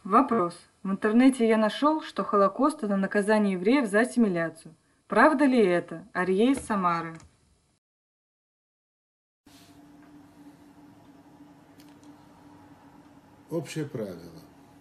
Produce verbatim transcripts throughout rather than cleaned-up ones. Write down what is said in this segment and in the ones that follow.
Вопрос. В интернете я нашел, что Холокост – это наказание евреев за ассимиляцию. Правда ли это? Арье из Самары. Общее правило.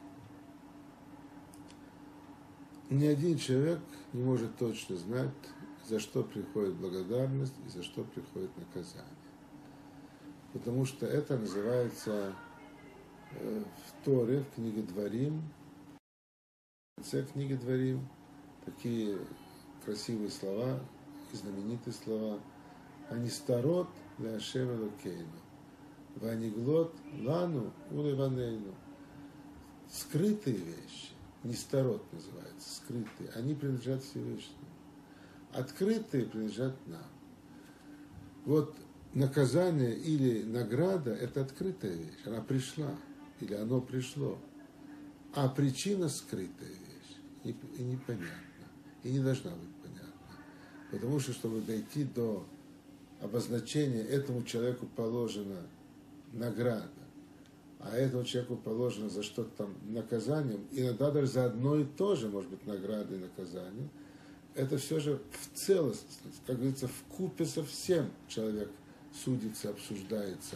Ни один человек не может точно знать, за что приходит благодарность и за что приходит наказание. Потому что это называется в Торе, в книге Дворим, в конце книги Дворим, такие красивые слова и знаменитые слова. Анистарот ле Ашем Элокейну, ваниглот лану улеванейну. Скрытые вещи, нистарот называется, скрытые, они принадлежат Всевышнему. Открытые принадлежат нам. Вот наказание или награда – это открытая вещь, она пришла, или оно пришло. А причина – скрытая вещь, и непонятна, и не должна быть понятна. Потому что, чтобы дойти до обозначения, этому человеку положена награда, а этому человеку положено за что-то там наказанием, иногда даже за одно и то же, может быть, награда и наказание, это все же в целостности, как говорится, вкупе со всем человек судится, обсуждается.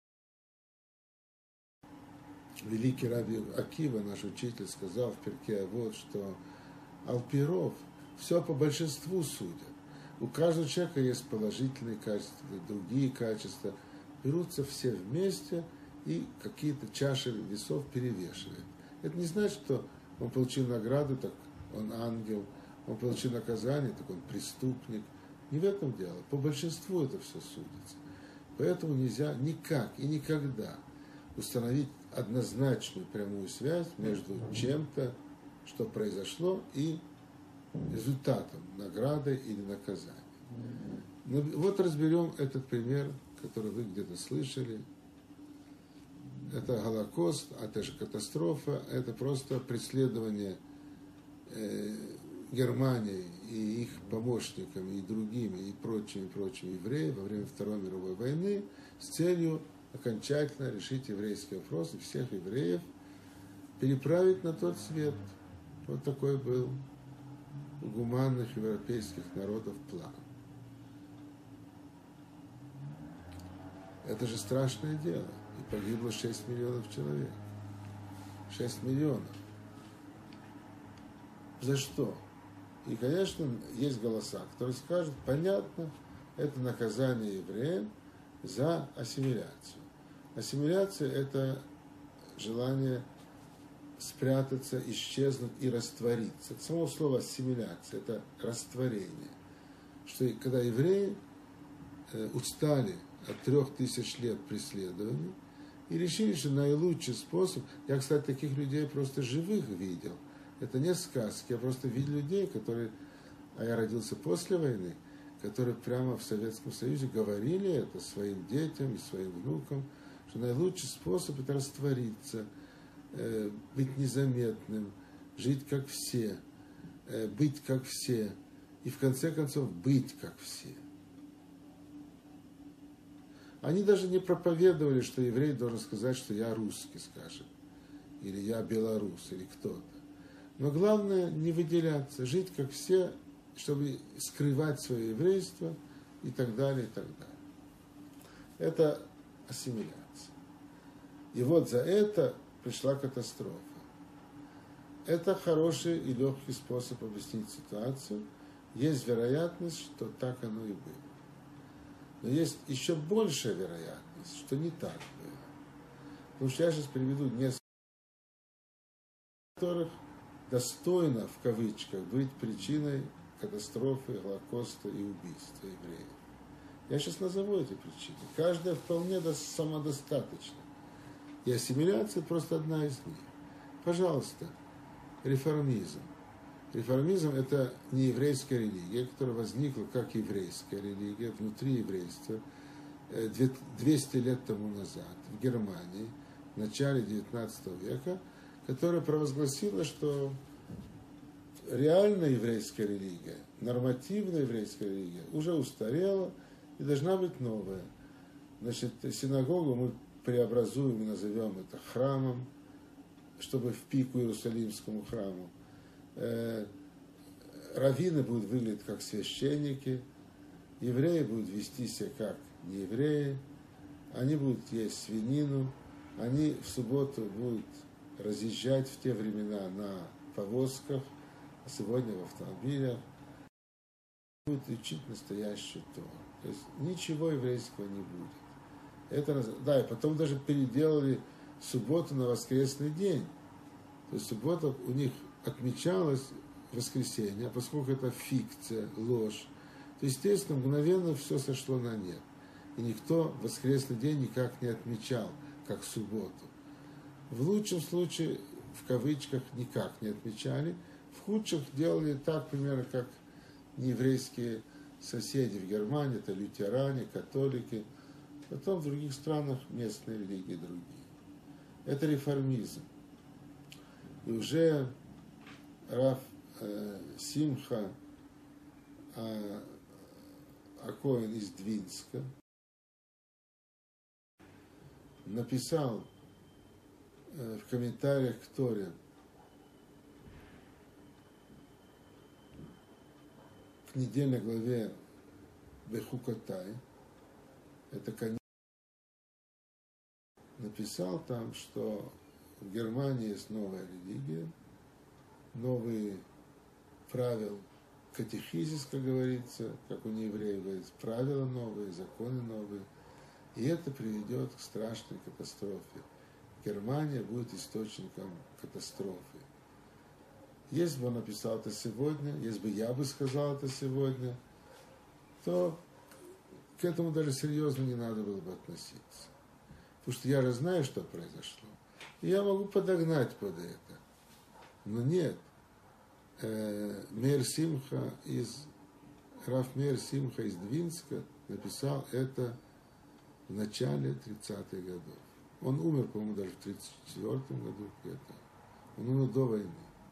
Великий Раби Акива, наш учитель, сказал в Перке Авот, что алпиров все по большинству судят. У каждого человека есть положительные качества, другие качества. Берутся все вместе и какие-то чаши весов перевешивают. Это не значит, что он получил награду, так он ангел, он получил наказание, так он преступник. Не в этом дело. По большинству это все судится. Поэтому нельзя никак и никогда установить однозначную прямую связь между чем-то, что произошло, и результатом, наградой или наказанием. Но вот разберем этот пример, который вы где-то слышали. Это Холокост, а это же катастрофа, это просто преследование э, Германии и их помощниками, и другими, и прочими, прочими евреями во время Второй мировой войны с целью окончательно решить еврейский вопрос и всех евреев переправить на тот свет. Вот такой был у гуманных европейских народов план. Это же страшное дело. И погибло шесть миллионов человек. шесть миллионов. За что? И, конечно, есть голоса, которые скажут, понятно, это наказание евреям за ассимиляцию. Ассимиляция – это желание спрятаться, исчезнуть и раствориться. Это само слово ассимиляция – это растворение. Что когда евреи э, устали от трех тысяч лет преследований и решили, что наилучший способ, я, кстати, таких людей просто живых видел, это не сказки, я просто видел людей, которые, а я родился после войны, которые прямо в Советском Союзе говорили это своим детям и своим внукам, что наилучший способ – это раствориться, э, быть незаметным, жить как все, э, быть как все, и в конце концов быть как все. Они даже не проповедовали, что еврей должен сказать, что я русский, скажем, или я белорус, или кто-то. Но главное не выделяться, жить как все, чтобы скрывать свое еврейство и так далее, и так далее. Это ассимиляция. И вот за это пришла катастрофа. Это хороший и легкий способ объяснить ситуацию. Есть вероятность, что так оно и было. Но есть еще большая вероятность, что не так было. Потому что я сейчас приведу несколько, которых достойно, в кавычках, быть причиной катастрофы, Холокоста и убийства евреев. Я сейчас назову эти причины. Каждая вполне самодостаточна. И ассимиляция просто одна из них. Пожалуйста, реформизм. Реформизм – это не еврейская религия, которая возникла как еврейская религия внутри еврейства двести лет тому назад в Германии, в начале девятнадцатого века, которая провозгласила, что реальная еврейская религия, нормативная еврейская религия уже устарела и должна быть новая. Значит, синагогу мы преобразуем и назовем это храмом, чтобы в пику Иерусалимскому храму. Раввины будут выглядеть как священники, евреи будут вести себя как неевреи, они будут есть свинину, они в субботу будут разъезжать в те времена на повозках, а сегодня в автомобилях, будут учить настоящую Тору. То есть ничего еврейского не будет. Это, да, и потом даже переделали субботу на воскресный день. То есть суббота у них отмечалась в воскресенье, а поскольку это фикция, ложь, то, естественно, мгновенно все сошло на нет. И никто воскресный день никак не отмечал, как субботу. В лучшем случае, в кавычках, никак не отмечали. В худших делали так, примерно, как нееврейские соседи в Германии, это лютеране, католики. Потом в других странах местные религии другие. Это реформизм. И уже Рав э, Симха э, Акоин из Двинска написал э, в комментариях к Торе в недельной главе Бехукотай, это конец, написал там, что в Германии есть новая религия, новые правила, катехизис, как говорится, как у неевреев говорится, правила новые, законы новые. И это приведет к страшной катастрофе. Германия будет источником катастрофы. Если бы он написал это сегодня, если бы я бы сказал это сегодня, то к этому даже серьезно не надо было бы относиться. Потому что я же знаю, что произошло. И я могу подогнать под это. Но нет. Э, Мейр Симха из, Рав Мейр Симха из Двинска написал это в начале тридцатых годов. Он умер, по-моему, даже в тридцать четвёртом году где-то. Он умер до войны.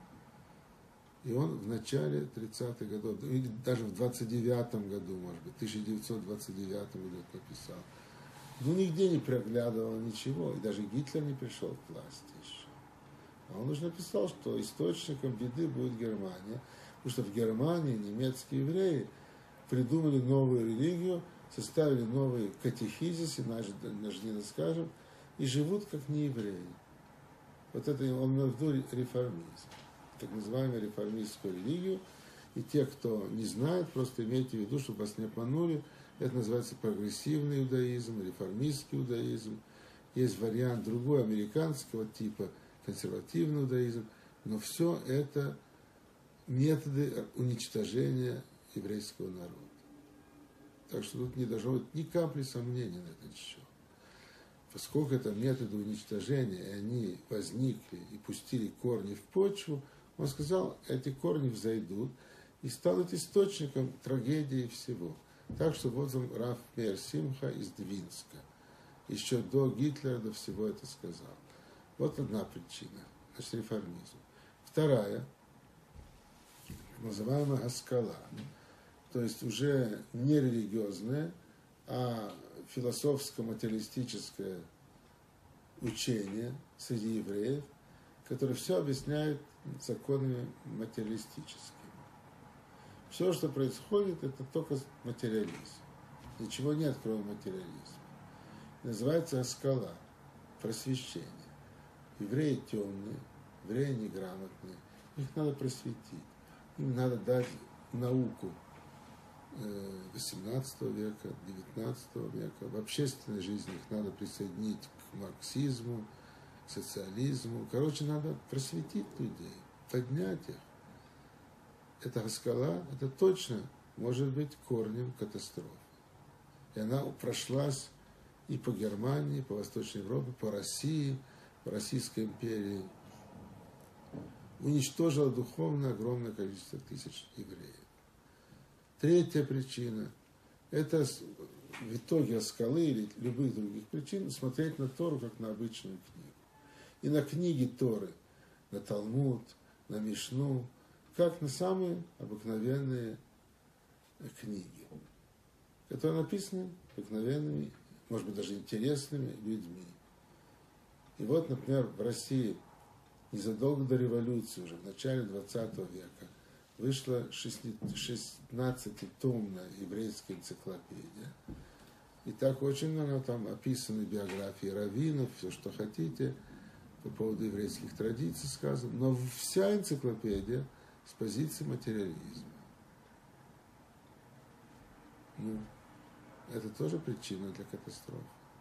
И он в начале тридцатых годов, или даже в двадцать девятом году, может быть, в тысяча девятьсот двадцать девятом году это написал. Ну, нигде не проглядывало ничего, и даже Гитлер не пришел к власти еще. А он уже написал, что источником беды будет Германия, потому что в Германии немецкие евреи придумали новую религию, составили новый катехизис, иначе не скажем, и живут как неевреи. Вот это он имел в виду реформизм, так называемую реформистскую религию. И те, кто не знает, просто имейте в виду, чтобы вас не обманули, это называется прогрессивный иудаизм, реформистский иудаизм. Есть вариант другой, американского типа, консервативный иудаизм. Но все это методы уничтожения еврейского народа. Так что тут не должно быть ни капли сомнений на этот счет. Поскольку это методы уничтожения, и они возникли и пустили корни в почву, он сказал, эти корни взойдут и станут источником трагедии всего. Так что вот он, Рав Мейр Симха из Двинска. Еще до Гитлера, до всего это сказал. Вот одна причина. Значит, реформизм. Вторая, называемая аскала. То есть уже не религиозное, а философско-материалистическое учение среди евреев, которое все объясняет законами материалистическими. Все, что происходит, это только материализм. Ничего нет, кроме материализма. Называется аскала, просвещение. Евреи темные, евреи неграмотные. Их надо просветить. Им надо дать науку восемнадцатого века, девятнадцатого века. В общественной жизни их надо присоединить к марксизму, к социализму. Короче, надо просветить людей, поднять их. Эта аскала, это точно может быть корнем катастрофы. И она прошлась и по Германии, и по Восточной Европе, по России, по Российской империи. Уничтожила духовно огромное количество тысяч евреев. Третья причина – это в итоге аскалы или любых других причин смотреть на Тору как на обычную книгу. И на книги Торы, на Талмуд, на Мишну, как на самые обыкновенные книги, которые написаны обыкновенными, может быть, даже интересными людьми. И вот, например, в России незадолго до революции, уже в начале двадцатого века, вышла шестнадцатитомная еврейская энциклопедия. И так очень много там описаны биографии раввинов, все, что хотите, по поводу еврейских традиций сказано. Но вся энциклопедия с позиции материализма. Ну, это тоже причина для катастрофы.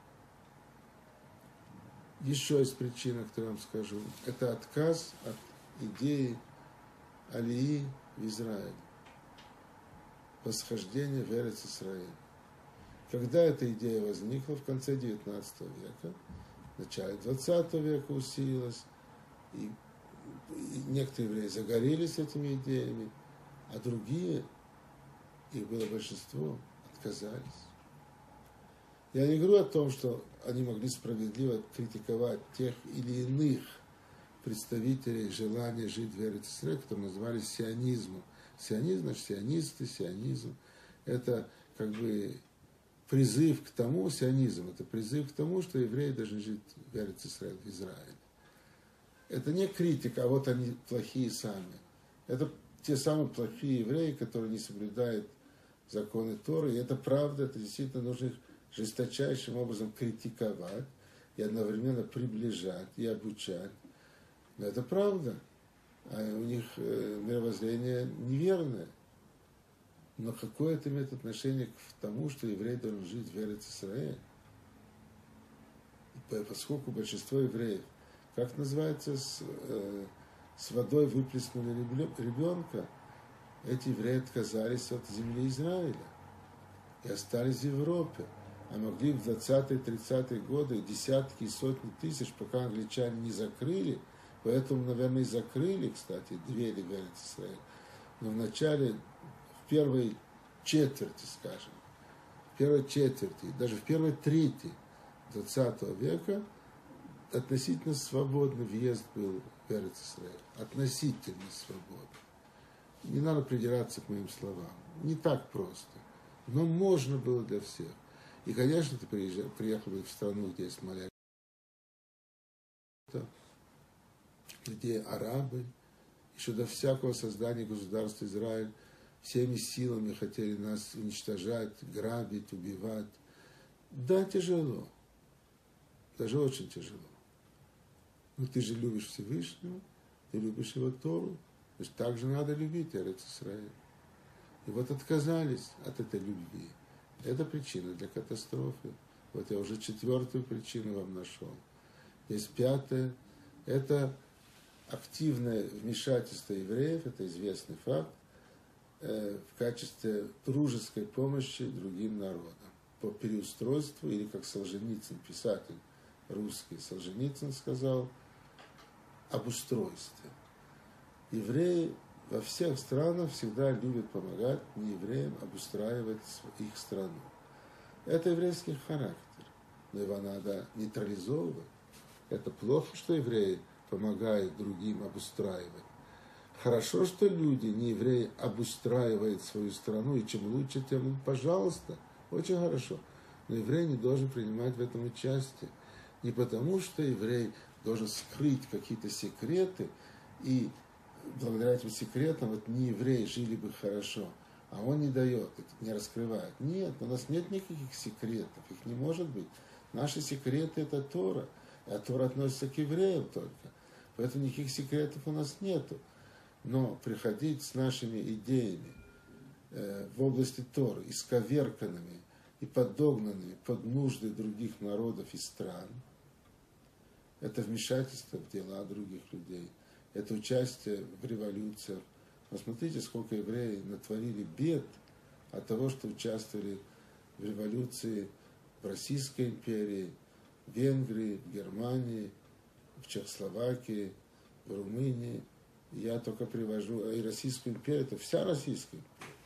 Еще есть причина, которую я вам скажу. Это отказ от идеи алии в Израиль. Восхождение в Эрец Исраэль. Когда эта идея возникла в конце девятнадцатого века, в начале двадцатого века усилилась, и, и некоторые евреи загорелись этими идеями, а другие, их было большинство, отказались. Я не говорю о том, что они могли справедливо критиковать тех или иных представителей желания жить в Эрец Исраэль, которые назывались сионизмом. Сионизм, значит, сионисты, сионизм. Это как бы призыв к тому, сионизм, это призыв к тому, что евреи должны жить в Эрец Исраэль, в Израиле. Это не критика, а вот они плохие сами. Это те самые плохие евреи, которые не соблюдают законы Торы. И это правда, это действительно нужно их жесточайшим образом критиковать и одновременно приближать и обучать. Но это правда. А у них мировоззрение неверное. Но какое это имеет отношение к тому, что еврей должен жить в Эрец Исраэль? Поскольку большинство евреев, как называется, с, э, с водой выплеснули ребенка, эти евреи отказались от земли Израиля и остались в Европе. А могли в двадцатые-тридцатые годы десятки и сотни тысяч, пока англичане не закрыли, поэтому, наверное, и закрыли, кстати, двери в Эрец Исраэль. Но в начале, в первой четверти, скажем, в первой четверти, даже в первой трети двадцатого века относительно свободный въезд был в Эрец Исраэль. Относительно свободный. Не надо придираться к моим словам. Не так просто. Но можно было для всех. И, конечно, ты приезжал, приехал бы в страну, где есть моля, где арабы, еще до всякого создания государства Израиль, всеми силами хотели нас уничтожать, грабить, убивать. Да, тяжело. Даже очень тяжело. Но ты же любишь Всевышнего, ты любишь его Тору, значит, так же надо любить Эрец Исраэль. И вот отказались от этой любви. Это причина для катастрофы. Вот я уже четвертую причину вам нашел. Есть пятая. Это активное вмешательство евреев, это известный факт, э, в качестве дружеской помощи другим народам. По переустройству, или как Солженицын, писатель русский, Солженицын сказал, об устройстве. Евреи во всех странах всегда любят помогать неевреям обустраивать их страну. Это еврейский характер, но его надо нейтрализовывать. Это плохо, что евреи помогают другим обустраивать. Хорошо, что люди, не евреи, обустраивают свою страну, и чем лучше, тем, пожалуйста, очень хорошо. Но еврей не должен принимать в этом участие. Не потому, что еврей должен скрыть какие-то секреты, и благодаря этим секретам вот не евреи жили бы хорошо, а он не дает, не раскрывает. Нет, у нас нет никаких секретов, их не может быть. Наши секреты – это Тора, а Тора относится к евреям только. Поэтому никаких секретов у нас нету. Но приходить с нашими идеями э, в области Торы, исковерканными и подогнанными под нужды других народов и стран, это вмешательство в дела других людей. Это участие в революциях. Посмотрите, сколько евреи натворили бед от того, что участвовали в революции в Российской империи, в Венгрии, в Германии, в Чехословакии, в Румынии. Я только привожу, и Российскую империю, это вся Российская империя.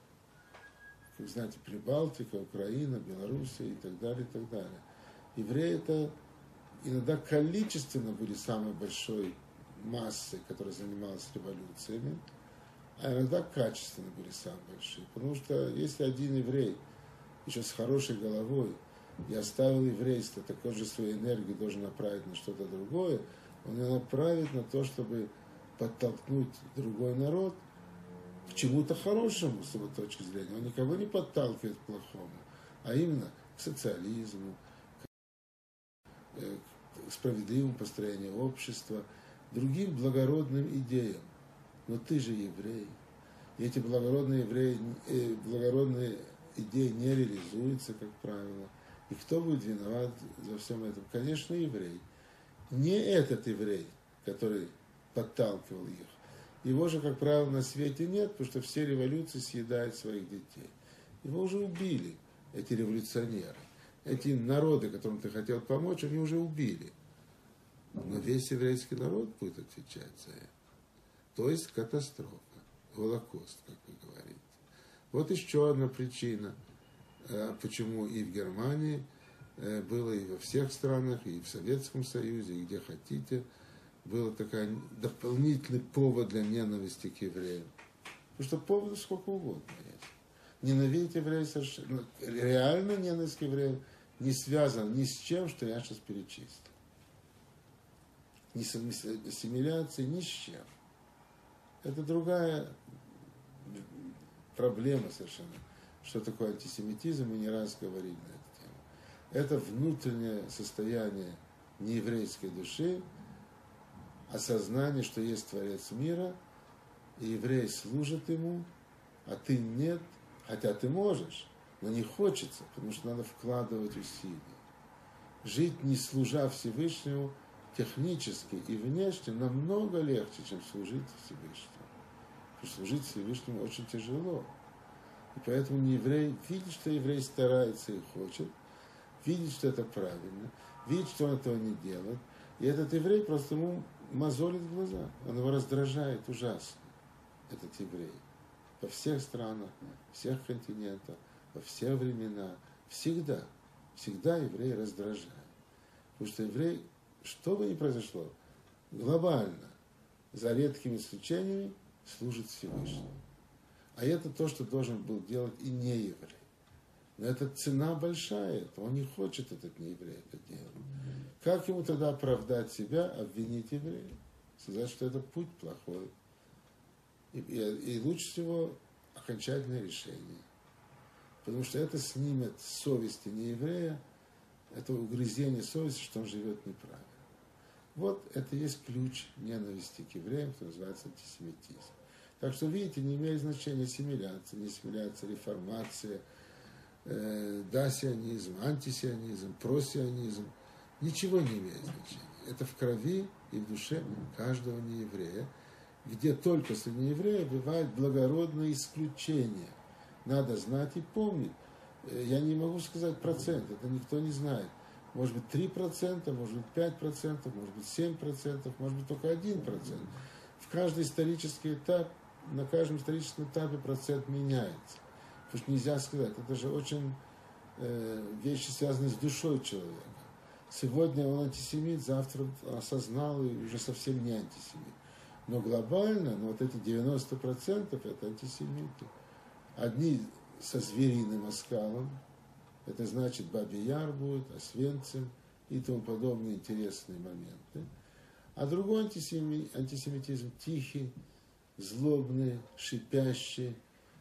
Как знаете, Прибалтика, Украина, Белоруссия и так далее, и так далее. Евреи это иногда количественно были самой большой массой, которая занималась революциями, а иногда качественно были самые большие. Потому что если один еврей еще с хорошей головой и оставил еврейство, так он же свою энергию должен направить на что-то другое, Он ее направит на то, чтобы подтолкнуть другой народ к чему-то хорошему, с его точки зрения. Он никого не подталкивает к плохому, а именно к социализму, к, к справедливому построению общества, другим благородным идеям. Но ты же еврей. И эти благородные, евреи, э, благородные идеи не реализуются, как правило. И кто будет виноват за всем этом? Конечно, еврей. Не этот еврей, который подталкивал их. Его же, как правило, на свете нет, потому что все революции съедают своих детей. Его уже убили, эти революционеры. Эти народы, которым ты хотел помочь, они уже убили. Но весь еврейский народ будет отвечать за это. То есть катастрофа, Холокост, как вы говорите. Вот еще одна причина, почему и в Германии было, и во всех странах, и в Советском Союзе, и где хотите, был такой дополнительный повод для ненависти к евреям. Потому что поводов сколько угодно есть. Ненавидеть евреев совершенно, реально ненависть к евреям не связана ни с чем, что я сейчас перечислил. Ни с ассимиляцией, ни с чем. Это другая проблема совершенно. Что такое антисемитизм, мы не раз говорили на эту тему. Это внутреннее состояние нееврейской души, осознание, что есть Творец мира, и еврей служит ему, а ты нет, хотя ты можешь, но не хочется, потому что надо вкладывать усилия. Жить, не служа Всевышнему, технически и внешне намного легче, чем служить Всевышнему. Потому что служить Всевышнему очень тяжело. И поэтому не еврей видит, что еврей старается и хочет, видит, что это правильно, видит, что он этого не делает, и этот еврей просто ему мозолит глаза, он его раздражает ужасно, этот еврей. Во всех странах, всех континентах, во все времена, всегда, всегда еврей раздражает. Потому что еврей, что бы ни произошло, глобально, за редкими исключениями, служит Всевышнему. А это то, что должен был делать и не еврей. Но это цена большая, это он не хочет, этот нееврей, это делать. Как ему тогда оправдать себя, обвинить еврея? Сказать, что это путь плохой. И, и, и лучше всего окончательное решение. Потому что это снимет с совести нееврея, это угрызение совести, что он живет неправильно. Вот это и есть ключ ненависти к евреям, что называется антисемитизм. Так что, видите, не имеет значения ассимиляция, не ассимиляция, реформация, э, дасионизм, антисионизм, просионизм. Ничего не имеет значения. Это в крови и в душе каждого нееврея, где только среди неевреев бывают благородные исключения. Надо знать и помнить. Я не могу сказать процент, это никто не знает. Может быть три процента, может быть пять процентов, может быть семь процентов, может быть только один процент. В каждый исторический этап, на каждом историческом этапе процент меняется. Потому что нельзя сказать, это же очень э, вещи, связанные с душой человека. Сегодня он антисемит, завтра осознал и уже совсем не антисемит. Но глобально, ну, вот эти девяносто процентов это антисемиты. Одни со звериным оскалом, это значит Бабий Яр будет, Освенцим и тому подобные интересные моменты. А другой антисеми, антисемитизм тихий, злобный, шипящий,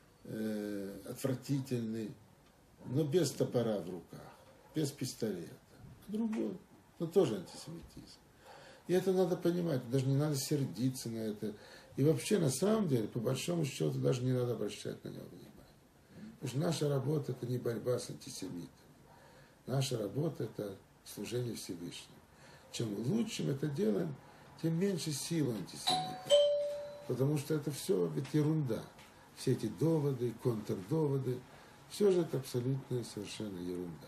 э, отвратительный, но без топора в руках, без пистолета. А другой, но тоже антисемитизм. И это надо понимать, даже не надо сердиться на это. И вообще, на самом деле, по большому счету, даже не надо обращать на него внимания. Потому что наша работа – это не борьба с антисемитами. Наша работа – это служение Всевышнему. Чем лучше мы это делаем, тем меньше силы антисемитов. Потому что это все ведь ерунда. Все эти доводы, контрдоводы, все же это абсолютно совершенно ерунда.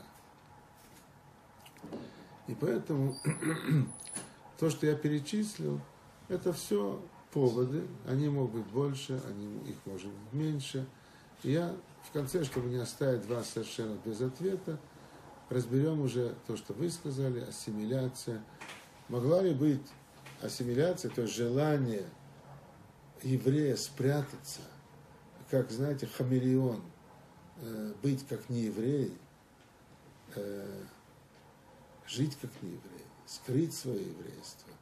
И поэтому то, что я перечислил, это все поводы. Они могут быть больше, они, их может быть меньше. И я в конце, чтобы не оставить вас совершенно без ответа, разберем уже то, что вы сказали, ассимиляция. Могла ли быть ассимиляция, то есть желание еврея спрятаться, как, знаете, хамелеон, э, быть как нееврей, э, жить как нееврей, скрыть свое еврейство,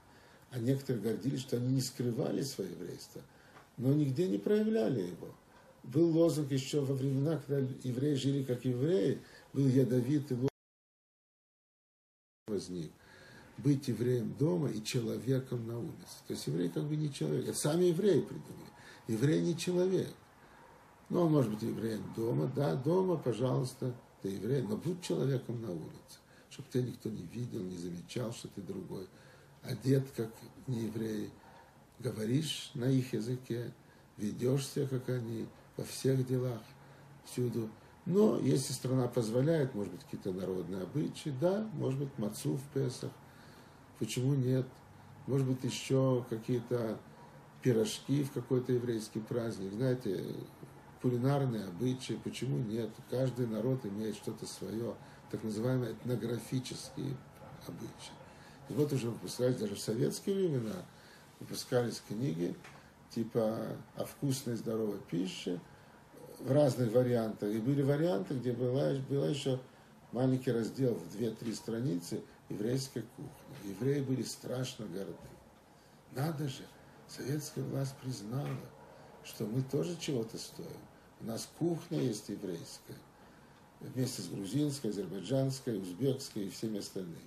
А некоторые гордились, что они не скрывали свое еврейство, но нигде не проявляли его. Был лозунг еще во времена, когда евреи жили как евреи, был ядовитый лозунг возник. Быть евреем дома и человеком на улице. То есть еврей как бы не человек. Это сами евреи придумали. Еврей не человек. Ну, он может быть евреем дома. Да, дома, пожалуйста, ты еврей, но будь человеком на улице. Чтобы тебя никто не видел, не замечал, что ты другой. Одет как не еврей. Говоришь на их языке. Ведешь себя, как они, во всех делах, всюду. Но если страна позволяет, может быть, какие-то народные обычаи, да, может быть, мацу в Песах. Почему нет? Может быть, еще какие-то пирожки в какой-то еврейский праздник. Знаете, кулинарные обычаи, почему нет? Каждый народ имеет что-то свое, так называемые этнографические обычаи. И вот уже выпускались, даже в советские времена, выпускались книги типа о вкусной и здоровой пище в разных вариантах. И были варианты, где была, была еще маленький раздел в две-три страницы еврейской кухни. Евреи были страшно горды. Надо же, советская власть признала, что мы тоже чего-то стоим. У нас кухня есть еврейская, вместе с грузинской, азербайджанской, узбекской и всеми остальными.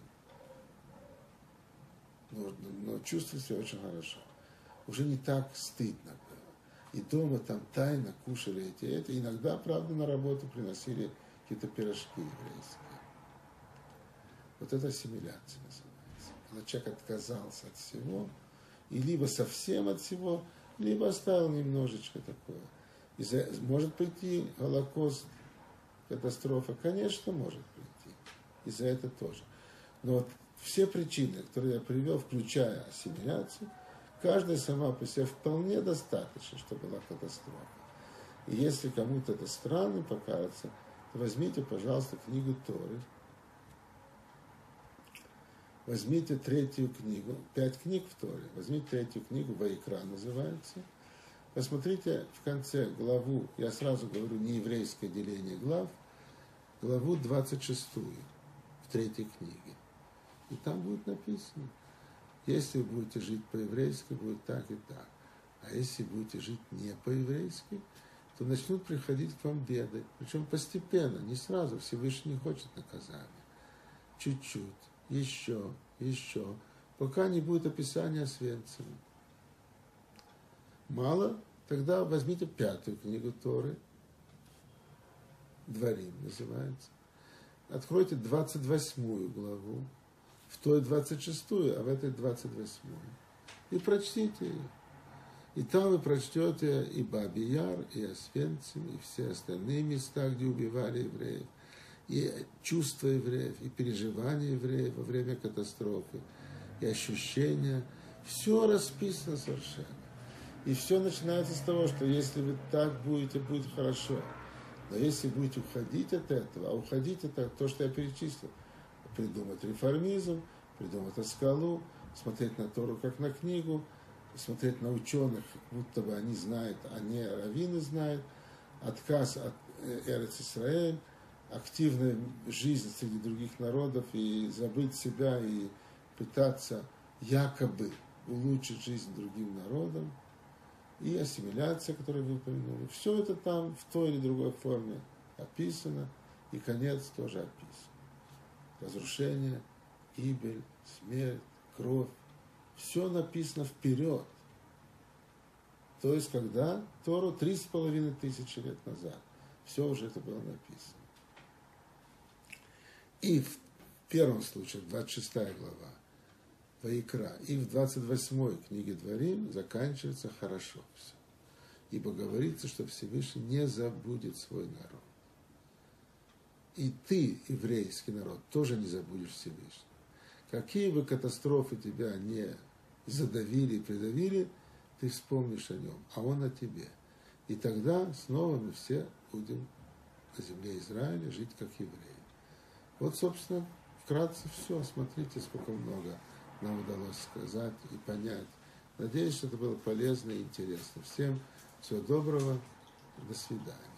Но, но чувствую себя очень хорошо. Уже не так стыдно было. И дома там тайно кушали эти, эти. Иногда, правда, на работу приносили какие-то пирожки еврейские. Вот это ассимиляция называется. Когда человек отказался от всего, и либо совсем от всего, либо оставил немножечко такое. И за, может прийти Холокост, катастрофа? Конечно, может прийти. И за это тоже. Но вот все причины, которые я привел, включая ассимиляцию, каждая сама по себе вполне достаточно, чтобы была катастрофа. И если кому-то это странно покажется, то возьмите, пожалуйста, книгу Торы. Возьмите третью книгу, пять книг в Торе, возьмите третью книгу, Ваикра называется. Посмотрите в конце главу, я сразу говорю, не еврейское деление глав, главу двадцать шестую в третьей книге. И там будет написано, если вы будете жить по-еврейски, будет так и так. А если будете жить не по-еврейски, то начнут приходить к вам беды. Причем постепенно, не сразу. Всевышний не хочет наказания. Чуть-чуть, еще, еще. Пока не будет описания Освенцима. Мало? Тогда возьмите пятую книгу Торы. Дворим называется. Откройте двадцать восьмую главу. В той двадцать шестую, а в этой двадцать восьмую. И прочтите ее. И там вы прочтете и Баби-Яр, и Освенцим, и все остальные места, где убивали евреев, и чувства евреев, и переживания евреев во время катастрофы, и ощущения. Все расписано совершенно. И все начинается с того, что если вы так будете, будет хорошо. Но если будете уходить от этого, а уходить это то, что я перечислил, придумать реформизм, придумать Аскалу, смотреть на Тору как на книгу, смотреть на ученых, как будто бы они знают, а не раввины знают, отказ от Эрец Исраэль, активная жизнь среди других народов и забыть себя и пытаться якобы улучшить жизнь другим народам, и ассимиляция, которую вы упомянули. Все это там в той или другой форме описано, и конец тоже описан. Разрушение, гибель, смерть, кровь. Все написано вперед. То есть, когда Тору три с половиной тысячи лет назад. Все уже это было написано. И в первом случае, двадцать шестая глава, Ваикра, и в двадцать восьмой книге Дворим заканчивается хорошо все. Ибо говорится, что Всевышний не забудет свой народ. И ты, еврейский народ, тоже не забудешь Всевышнего. Какие бы катастрофы тебя не задавили и придавили, ты вспомнишь о нем, а он о тебе. И тогда снова мы все будем на земле Израиля жить как евреи. Вот, собственно, вкратце все. Смотрите, сколько много нам удалось сказать и понять. Надеюсь, что это было полезно и интересно. Всем всего доброго. До свидания.